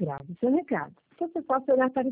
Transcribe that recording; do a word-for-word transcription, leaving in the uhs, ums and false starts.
Grave o seu recado. Você pode olhar para